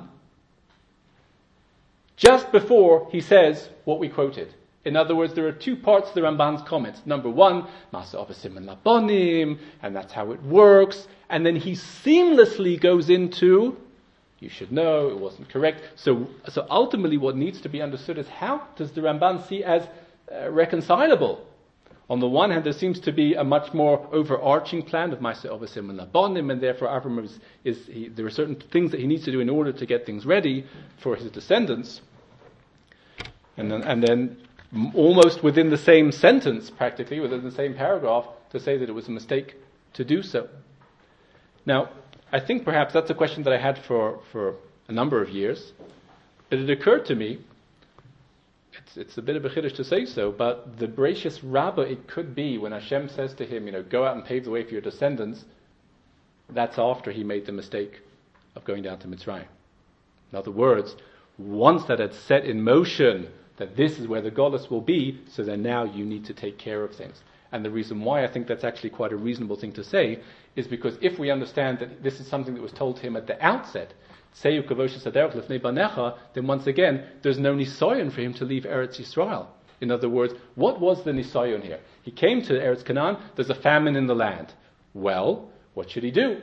just before he says what we quoted. In other words, there are two parts to the Ramban's comments. Number one, Masa Ovasim and Labonim, and that's how it works. And then he seamlessly goes into, you should know, it wasn't correct. So ultimately what needs to be understood is, how does the Ramban see as reconcilable? On the one hand, there seems to be a much more overarching plan of Ma'aseh Ovasim and Labonim, and therefore Avram there are certain things that he needs to do in order to get things ready for his descendants. And then almost within the same sentence, practically, within the same paragraph, to say that it was a mistake to do so. Now, I think perhaps that's a question that I had for a number of years, but it occurred to me, it's a bit of a chiddush to say so, but the Bereshis Rabbah, it could be when Hashem says to him, go out and pave the way for your descendants, that's after he made the mistake of going down to Mitzrayim. In other words, once that had set in motion that this is where the Golus will be, so then now you need to take care of things. And the reason why I think that's actually quite a reasonable thing to say is because if we understand that this is something that was told to him at the outset, then once again, there's no nisayon for him to leave Eretz Yisrael. In other words, what was the nisayon here? He came to Eretz Canaan, there's a famine in the land. Well, what should he do?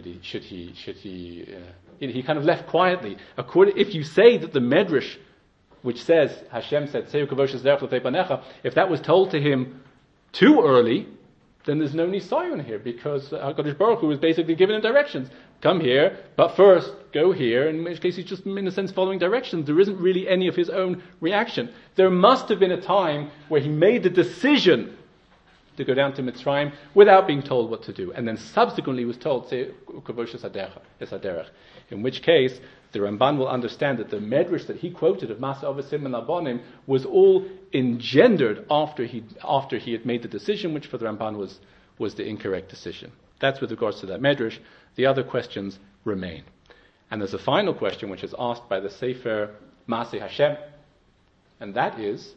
He kind of left quietly. If you say that the Medrash, which says, Hashem said, if that was told to him too early, then there's no nisayon here, because HaKadosh Baruch Hu was basically giving him directions. Come here, but first go here, in which case he's just in a sense following directions. There isn't really any of his own reaction. There must have been a time where he made the decision to go down to Mitzrayim without being told what to do, and then subsequently was told, say, in which case the Ramban will understand that the Medrash that he quoted of Masa Ovasim and Abonim was all engendered after he had made the decision, which for the Ramban was the incorrect decision. That's with regards to that Medrash. The other questions remain. And there's a final question which is asked by the Sefer Masei Hashem, and that is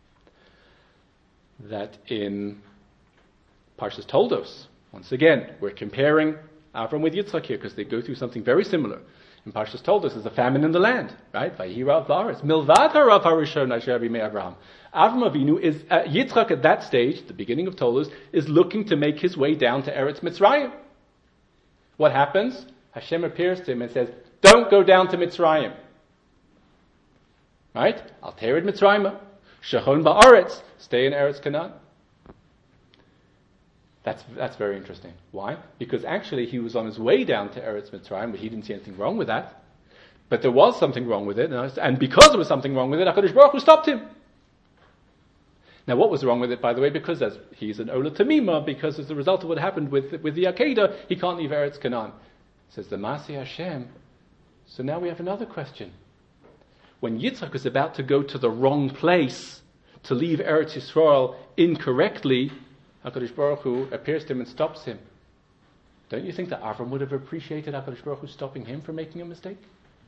that in Parshas Toldos, once again, we're comparing Avram with Yitzchak here because they go through something very similar. In Parshas Toldos, there's a famine in the land, right? Vayirav Varetz. Milvad harav harishon asher b'mei Avraham. Avram Avinu is, Yitzchak at that stage, the beginning of Toldos, is looking to make his way down to Eretz Mitzrayim. What happens? Hashem appears to him and says, don't go down to Mitzrayim. Right? Al tered Mitzrayim. Shechon ba'aretz. Stay in Eretz Canaan. That's very interesting. Why? Because actually he was on his way down to Eretz Mitzrayim, but he didn't see anything wrong with that. But there was something wrong with it, and because there was something wrong with it, HaKadosh Baruch Hu stopped him. Now what was wrong with it, by the way? Because as he's an Ola Tamima, because as a result of what happened with the Akedah, he can't leave Eretz Canaan. Says the Masei Hashem. So now we have another question. When Yitzchak is about to go to the wrong place, to leave Eretz Yisrael incorrectly, HaKadosh Baruch Hu appears to him and stops him. Don't you think that Avram would have appreciated HaKadosh Baruch Hu stopping him from making a mistake?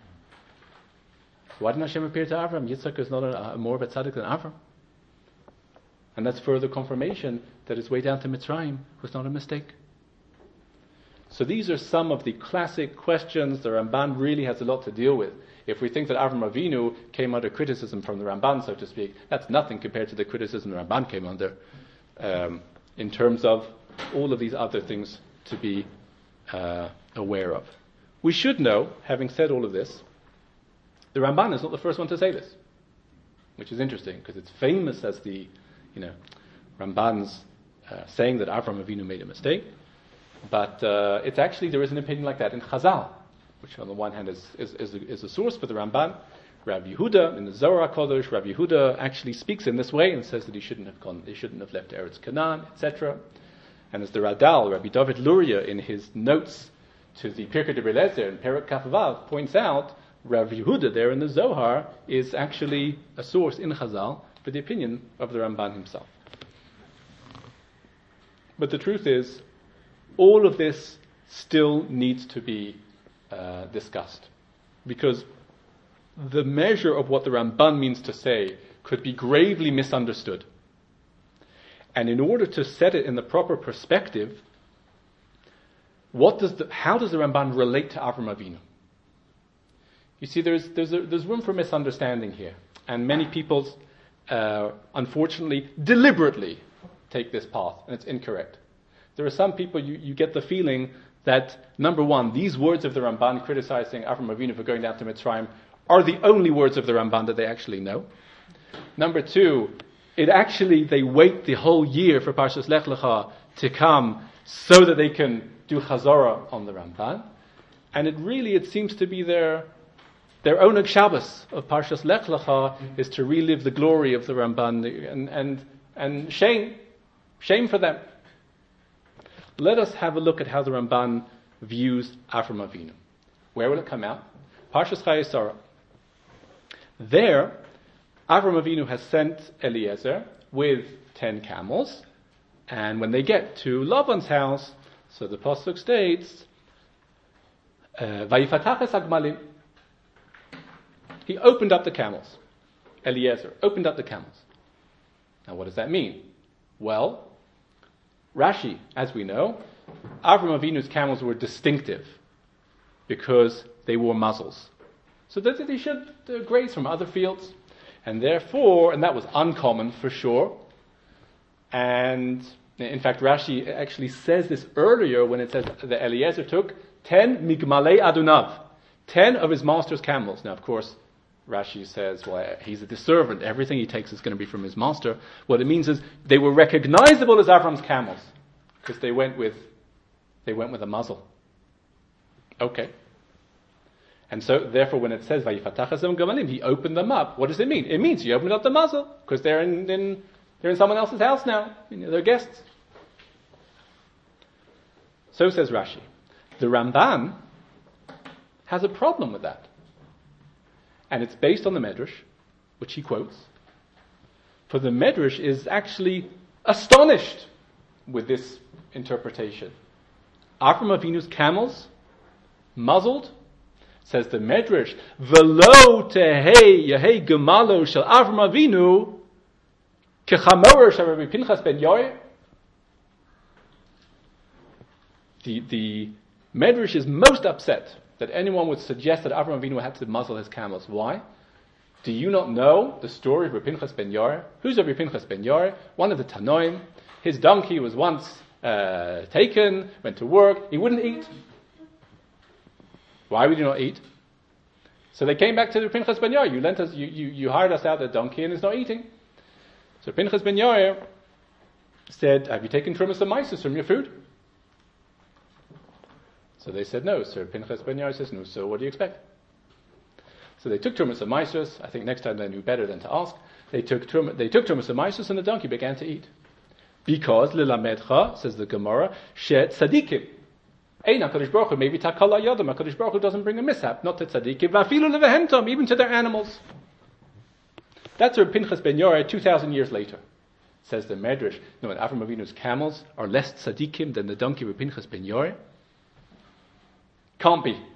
Why didn't Hashem appear to Avram? Yitzchak is not more of a tzaddik than Avram. And that's further confirmation that his way down to Mitzrayim was not a mistake. So these are some of the classic questions the Ramban really has a lot to deal with. If we think that Avram Avinu came under criticism from the Ramban, so to speak, that's nothing compared to the criticism the Ramban came under. In terms of all of these other things to be aware of. We should know, having said all of this, the Ramban is not the first one to say this, which is interesting, because it's famous as the, Ramban's saying that Avram Avinu made a mistake, but it's actually, there is an opinion like that in Chazal, which on the one hand is a source for the Ramban. Rabbi Yehuda, in the Zohar HaKadosh, Rabbi Yehuda actually speaks in this way and says that he shouldn't have left Eretz Canaan, etc. And as the Radal, Rabbi David Luria, in his notes to the Pirkei de Belezer in Perek Kaf Vav, points out Rabbi Yehuda there in the Zohar is actually a source in Chazal for the opinion of the Ramban himself. But the truth is, all of this still needs to be discussed, because the measure of what the Ramban means to say could be gravely misunderstood. And in order to set it in the proper perspective, how does the Ramban relate to Avram Avinu? You see, there's room for misunderstanding here. And many people, unfortunately, deliberately take this path, and it's incorrect. There are some people, you get the feeling that, number one, these words of the Ramban criticizing Avram Avinu for going down to Mitzrayim are the only words of the Ramban that they actually know. Number two, they wait the whole year for Parshas Lech Lecha to come so that they can do Chazorah on the Ramban. And it seems to be their Oneg Shabbos of Parshas Lech Lecha is to relive the glory of the Ramban, and shame for them. Let us have a look at how the Ramban views Avram Avinu. Where will it come out? Parshas Chayei Sarah. There, Avram Avinu has sent Eliezer with 10 camels, and when they get to Lavan's house, so the pasuk states, "Vayifatach es hagmalim." He opened up the camels. Eliezer opened up the camels. Now what does that mean? Well, Rashi, as we know, Avram Avinu's camels were distinctive because they wore muzzles, so that they should graze from other fields. And therefore, and that was uncommon for sure, and in fact Rashi actually says this earlier when it says that Eliezer took 10 migmalei adunav, 10 of his master's camels. Now of course, Rashi says, well, he's a servant, everything he takes is going to be from his master. What it means is they were recognizable as Avram's camels, because they went with a muzzle. Okay. And so, therefore, when it says Vayifatach Hashem Gamalim, he opened them up. What does it mean? It means he opened up the muzzle because they're in someone else's house now. They're guests. So says Rashi. The Ramban has a problem with that, and it's based on the Medrash, which he quotes. For the Medrash is actually astonished with this interpretation. Avram Avinu's camels, muzzled. Says the Medrash, V'lo tehei yehei gemalo shel Avram Avinu kechamor shel Rabbi Pinchas ben Yair. The Medrash is most upset that anyone would suggest that Avram Avinu had to muzzle his camels. Why? Do you not know the story of Rabbi Pinchas ben Yair? Who's Rabbi Pinchas ben Yair? One of the Tanoim. His donkey was once taken, went to work, he wouldn't eat. Why would you not eat? So they came back to the Pinchas ben Yair. You hired us out a donkey and it's not eating. So Pinchas ben Yair said, have you taken Trumas and Mises from your food? So they said no. So Pinchas ben Yair says no. So what do you expect? So they took Trumas and Mises. I think next time they knew better than to ask. They took Trumas and Mises and the donkey began to eat. Because, Lilamedcha, says the Gemara, Shet Tzadikim. HaKadosh Baruch Hu, maybe Takala Yadam, HaKadosh Baruch Hu doesn't bring a mishap, not to tzaddikim, v'afilu levehentom, even to their animals. That's Reb Pinchas ben Yair 2,000 years later. Says the Medrash, no, and Avram Avinu's camels are less tzaddikim than the donkey Reb Pinchas ben Yair. Can't be.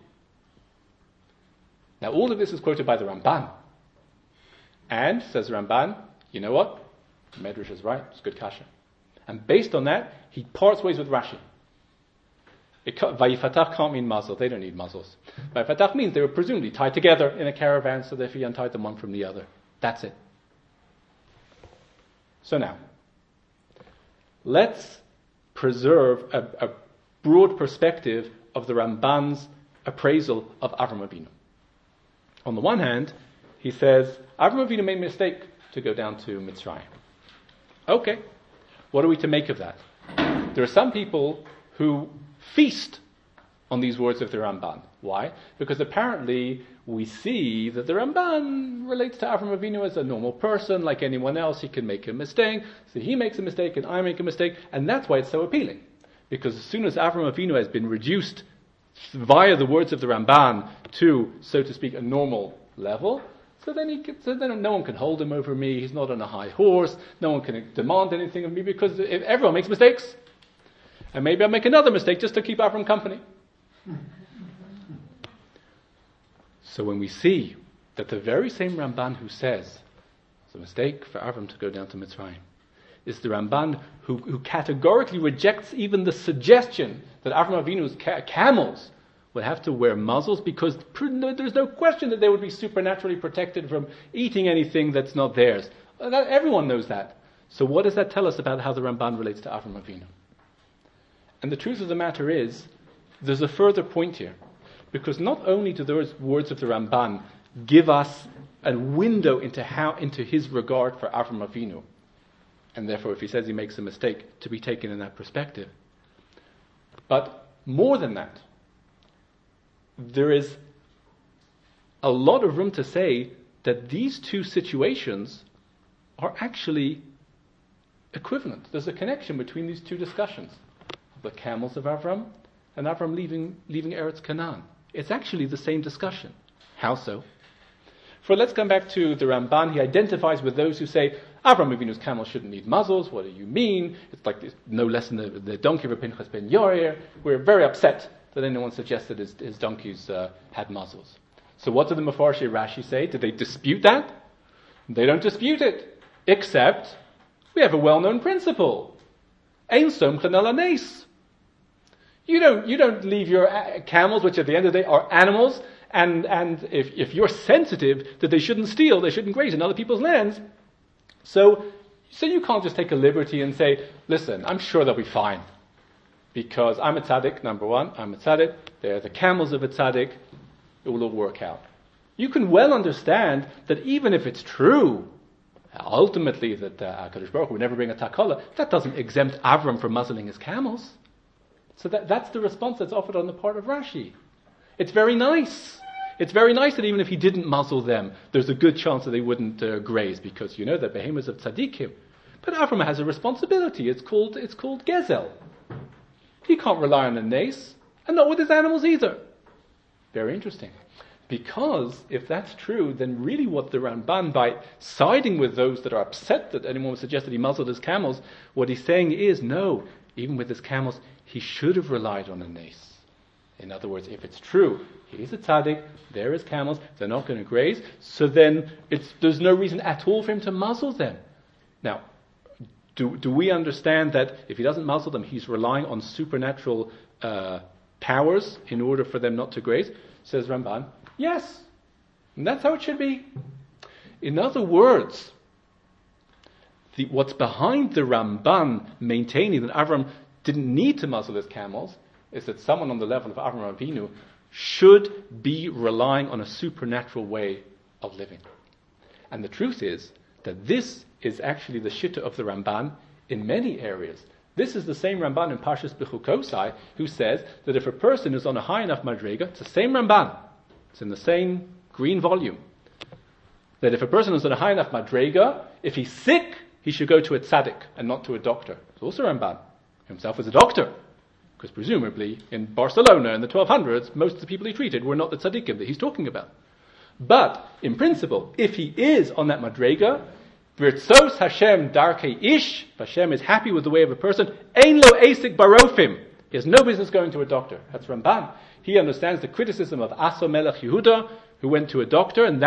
Now all of this is quoted by the Ramban. And, says the Ramban, you know what? The Medrash is right, it's good kasha. And based on that, he parts ways with Rashi. Vayifatach can't mean muzzle. They don't need muzzles. Vayifatach means they were presumably tied together in a caravan, so therefore he untied them one from the other. That's it. So now, let's preserve a broad perspective of the Ramban's appraisal of Avram Avinu. On the one hand, he says, Avram Avinu made a mistake to go down to Mitzrayim. Okay, what are we to make of that? There are some people who feast on these words of the Ramban. Why? Because apparently we see that the Ramban relates to Avram Avinu as a normal person, like anyone else. He can make a mistake, so he makes a mistake and I make a mistake, and that's why it's so appealing. Because as soon as Avram Avinu has been reduced via the words of the Ramban to, so to speak, a normal level, so then no one can hold him over me, he's not on a high horse, no one can demand anything of me, because if everyone makes mistakes. And maybe I'll make another mistake just to keep Avram company. So when we see that the very same Ramban who says it's a mistake for Avram to go down to Mitzrayim is the Ramban who categorically rejects even the suggestion that Avram Avinu's camels would have to wear muzzles, because there's no question that they would be supernaturally protected from eating anything that's not theirs. Everyone knows that. So what does that tell us about how the Ramban relates to Avram Avinu? And the truth of the matter is, there's a further point here. Because not only do those words of the Ramban give us a window into his regard for Avram Avinu, and therefore if he says he makes a mistake, to be taken in that perspective. But more than that, there is a lot of room to say that these two situations are actually equivalent. There's a connection between these two discussions. The camels of Avram and Avram leaving Eretz Canaan. It's actually the same discussion. How so? For let's come back to the Ramban. He identifies with those who say Avram Avinu's camels shouldn't need muzzles. What do you mean? It's like this, no less than the donkey of Pinchas ben Yair. We're very upset that anyone suggested his donkeys had muzzles. So what did the Mefarshei Rashi say? Did they dispute that? They don't dispute it. Except, we have a well-known principle. Ein somchen ala nes. You don't leave your camels, which at the end of the day are animals, and if you're sensitive that they shouldn't steal, they shouldn't graze in other people's lands, so you can't just take a liberty and say, listen, I'm sure they'll be fine. Because I'm a tzaddik, number one, I'm a tzaddik, they're the camels of a tzaddik, it will all work out. You can well understand that even if it's true, ultimately that HaKadosh Baruch Hu would never bring a takala, that doesn't exempt Avram from muzzling his camels. So that's the response that's offered on the part of Rashi. It's very nice. It's very nice that even if he didn't muzzle them, there's a good chance that they wouldn't graze, because you know that behemoths of tzaddikim. But Avram has a responsibility. It's called gezel. He can't rely on a nace, and not with his animals either. Very interesting. Because if that's true, then really what the Ramban, by siding with those that are upset that anyone would suggest that he muzzled his camels, what he's saying is, no, even with his camels, he should have relied on a nace. In other words, if it's true, he's a tzaddik, they're his camels, they're not going to graze, so then there's no reason at all for him to muzzle them. Now, do we understand that if he doesn't muzzle them, he's relying on supernatural powers in order for them not to graze? Says Ramban, yes. And that's how it should be. In other words, what's behind the Ramban maintaining that Avram didn't need to muzzle his camels is that someone on the level of Avram Avinu should be relying on a supernatural way of living. And the truth is that this is actually the shitta of the Ramban in many areas. This is the same Ramban in Parshas Bechukosai who says that if a person is on a high enough madrega, it's the same Ramban, it's in the same green volume, that if a person is on a high enough madrega, if he's sick, he should go to a tzaddik and not to a doctor. It's also Ramban. Himself as a doctor. Because presumably in Barcelona in the 1200s, most of the people he treated were not the tzaddikim that he's talking about. But, in principle, if he is on that madrega, V'ritzos Hashem darkei ish, if Hashem is happy with the way of a person, ein lo esik barofim. He has no business going to a doctor. That's Ramban. He understands the criticism of Asa Melech Yehuda, who went to a doctor, and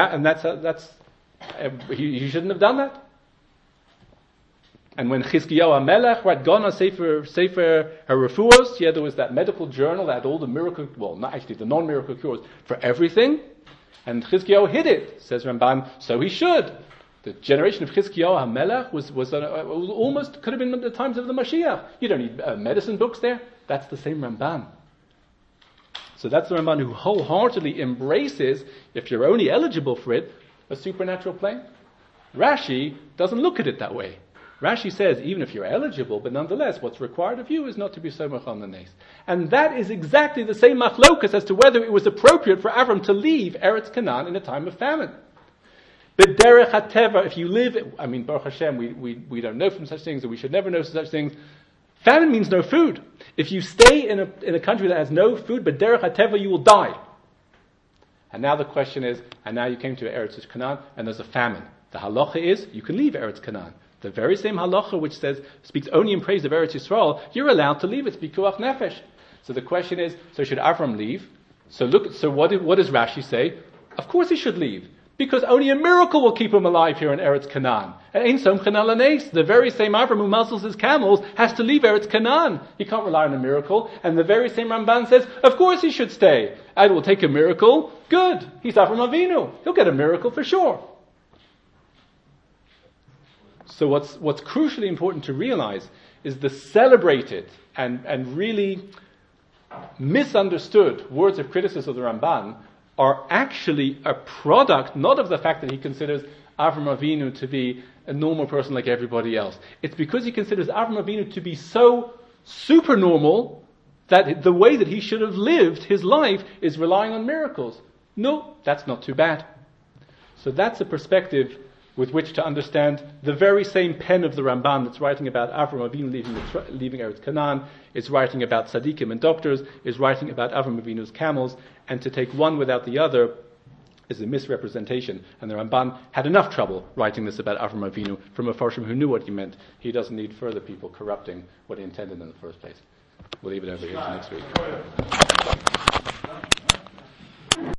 he shouldn't have done that. And when Chizkiyahu HaMelech had gone on Sefer HaRefuos, there was that medical journal that had all the miracle, well, not actually the non-miracle cures for everything, and Chizkiyahu hid it, says Ramban, so he should. The generation of Chizkiyahu HaMelech was almost, could have been the times of the Mashiach. You don't need medicine books there. That's the same Ramban. So that's the Ramban who wholeheartedly embraces, if you're only eligible for it, a supernatural plane. Rashi doesn't look at it that way. Rashi says, even if you're eligible, but nonetheless, what's required of you is not to be somech on the nes. And that is exactly the same machlokas as to whether it was appropriate for Avram to leave Eretz Canaan in a time of famine. But derech hateva, if you live, Baruch Hashem, we don't know from such things, and we should never know from such things. Famine means no food. If you stay in a country that has no food, but derech hateva, you will die. And now the question is, and now you came to Eretz Canaan, and there's a famine. The halacha is, you can leave Eretz Canaan. The very same halacha which speaks only in praise of Eretz Yisrael, you're allowed to leave. It's pikuach nefesh. So the question is, so should Avram leave? So what does Rashi say? Of course he should leave. Because only a miracle will keep him alive here in Eretz Canaan. And Ein Somchen Ala Nes, the very same Avram who muzzles his camels has to leave Eretz Canaan. He can't rely on a miracle. And the very same Ramban says, of course he should stay. And it will take a miracle. Good. He's Avram Avinu. He'll get a miracle for sure. So what's crucially important to realize is the celebrated and really misunderstood words of criticism of the Ramban are actually a product not of the fact that he considers Avram Avinu to be a normal person like everybody else. It's because he considers Avram Avinu to be so super normal that the way that he should have lived his life is relying on miracles. No, that's not too bad. So that's a perspective with which to understand the very same pen of the Ramban that's writing about Avram Avinu leaving Eretz Canaan, is writing about tzaddikim and doctors, is writing about Avram Avinu's camels, and to take one without the other is a misrepresentation. And the Ramban had enough trouble writing this about Avram Avinu from a Farshim who knew what he meant. He doesn't need further people corrupting what he intended in the first place. We'll leave it over here for next week.